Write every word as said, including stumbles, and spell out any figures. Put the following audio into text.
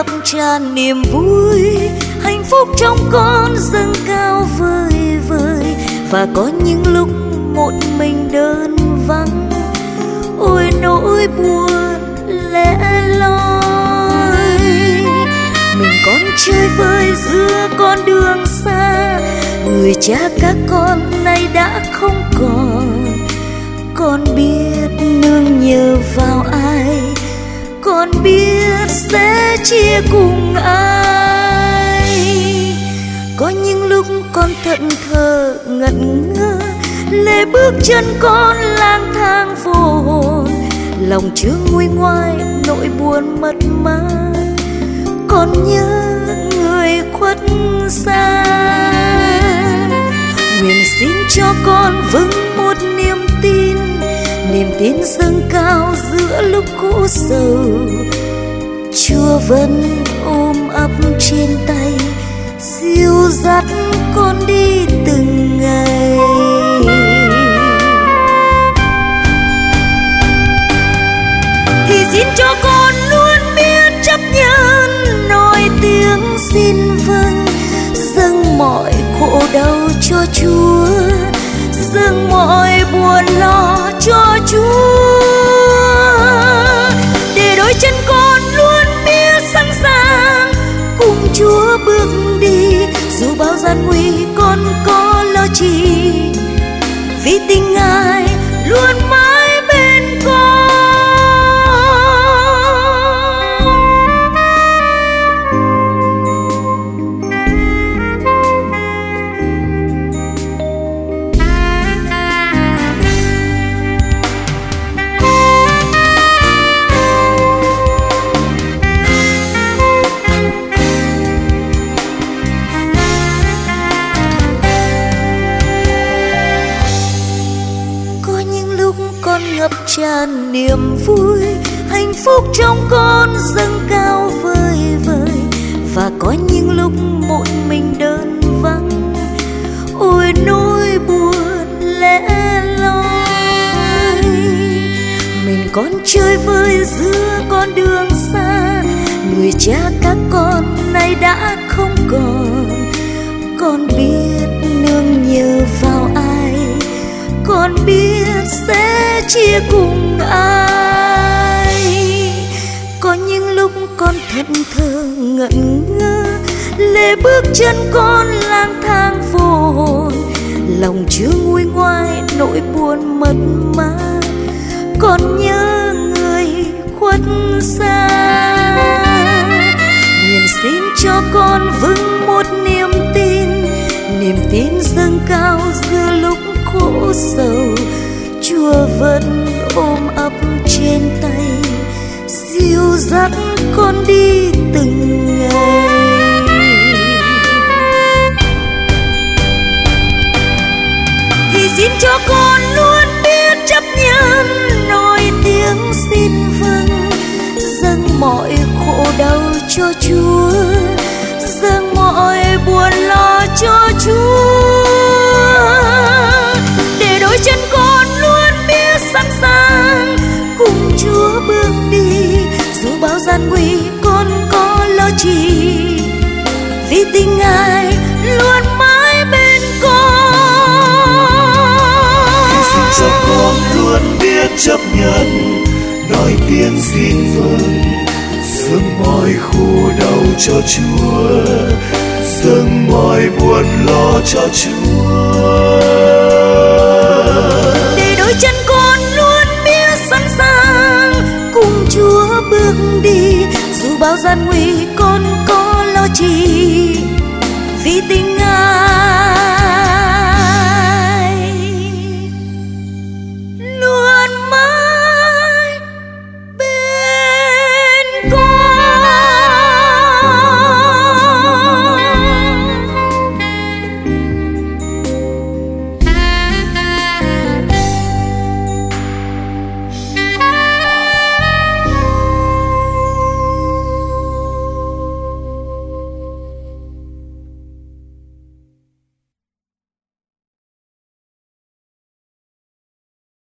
ngập tràn niềm vui, hạnh phúc trong con dâng cao vời vời. Và có những lúc một mình đơn vắng, ôi nỗi buồn lẻ loi. Mình còn chơi vơi giữa con đường xa, người cha các con nay đã không còn. Con biết nương nhờ vào ai, con biết sẽ chia cùng ai. Có những lúc con thẫn thờ ngẩn ngơ, lê bước chân con lang thang vô hồn. Lòng chưa nguôi ngoai nỗi buồn mất mát, con nhớ người khuất xa. Nguyện xin cho con vững một niềm tin, niềm tin dâng cao giữa lúc khổ sầu. Chúa vẫn ôm ấp trên tay, dìu dắt con đi từng ngày. Thì xin cho con luôn biết chấp nhận, nói tiếng xin vâng, dâng mọi khổ đau cho Chúa, dâng mọi buồn lo cho Chúa. Để đôi chân con luôn biết sẵn sàng cùng Chúa bước đi, dù bao gian nguy con có lo chi, vì tình Ngài luôn mãi bên con. Ngập tràn niềm vui, hạnh phúc trong con dâng cao vời vời. Và có những lúc một mình đơn vắng, ôi nỗi buồn lẻ loi. Mình còn chơi vơi giữa con đường xa, người cha các con nay đã không còn. Con biết nương nhờ vào ai, con biết sẽ chia cùng ai. Có những lúc con thẫn thờ ngẩn ngơ, lê bước chân con lang thang vô hồn. Lòng chưa nguôi ngoai nỗi buồn mất mát, con nhớ người khuất xa. Nguyện xin cho con vững một niềm tin, niềm tin dâng cao giữa lúc khổ sầu. Chúa vẫn ôm ấp trên tay, dìu dắt con đi từng ngày. Thì xin cho con luôn biết chấp nhận, nói tiếng xin vâng, dâng mọi khổ đau cho Chúa, dâng mọi buồn lo cho Chúa. Để đôi chân con luôn biết sẵn sàng cùng Chúa bước đi, dù bao gian nguy con có lo chi, vì tình Ngài luôn mãi bên con. Xin cho con luôn biết chấp nhận, nói tiếng xin vâng, dâng mọi khổ đau cho Chúa, dâng mọi buồn lo cho Chúa. Để đôi chân con luôn biết sẵn sàng cùng Chúa bước đi, dù bao gian nguy con có lo chi, vì tình